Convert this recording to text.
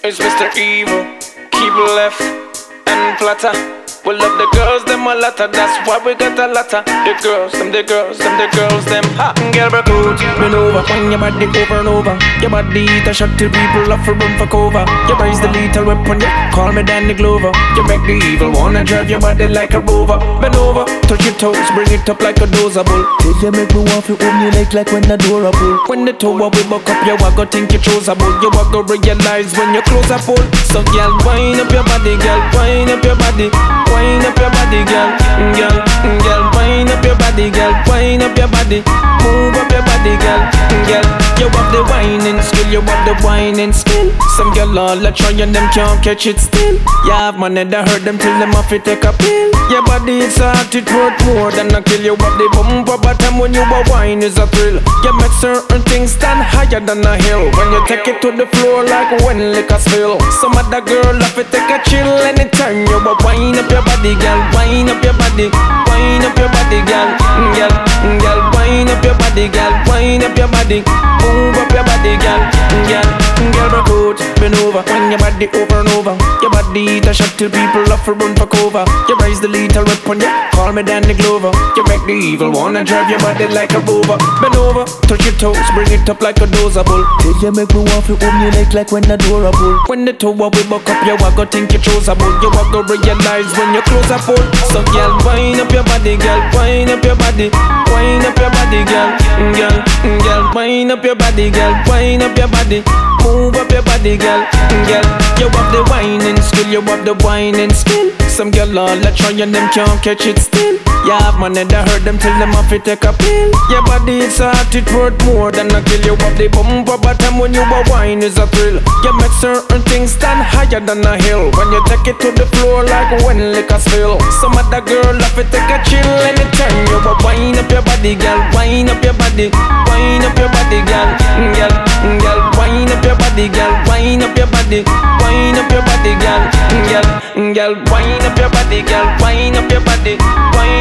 It's Mr. Evil, keep left and flatter. We love the girls, them a lotta, that's why we got a lotta. The girls, them the girls, them the girls, them hot. Girl, break out, bend over, wind your body over and over. Your body eat a shot till people love for run for cover. You raise the lethal weapon, yeah, call me Danny Glover. You make the evil wanna drive your body like a rover. Bend over, touch your toes, bring it up like a dozer bull. Till you make me want to own you like when the door a pull. When the toe we buck up, you a go think you chose a bull. You a go realize when you close a pull. So girl, wind up your body, girl, wind up your body. Wind up your body, girl, girl, wind up your body, girl, wind up your body, move up your body, girl. You have the whining skill, you have the whining skill. Some girl all a try and them can't catch it still. You have money that hurt them till them have to take a pill. Your body it's hard, it worth more than a kill. You have the bumper bottom when you a wine is a thrill. You make certain things stand higher than a hill. When you take it to the floor like when liquor spill. Some other girl have to take a chill anytime you a wine up your body, girl, wind up your body, wind up your body, girl, girl, wind up your body, girl, wind up your body, move up your body, girl, break out, bend over, wind your body over and over. Your body eat a shot till people love for run for cover. You raise the lethal weapon, yeah, call me Danny Glover. You make the evil wanna drive your body like a rover. Bend over, touch your toes, bring it up like a dozer bull. Till you make me want to own you like when the door a pull. When the toe we buck up, you a go think you chose a bull. You a go realize when you close a pull. So girl, wind up your body, girl, wind up your body, wind up your body, girl, girl, wind up your body, girl, wind up your body, move up your body, girl. You have the whining skill, you have the whining skill. Some girl all a try and them can't catch it still. You have money that hurt them till them have to take a pill. Your body it's hard, it worth more than a kill. You have the bumper bottom when you a wine is a thrill. You make certain things stand higher than a hill. When you take it to the floor like when liquor spill. Some other girl have to take a chill anytime you a wind up your body, girl, wind up your body, wind up your body, girl, girl, wind up your body, girl, wind up your body, wind up your body, girl, wind up your body, girl, wind up your body, wind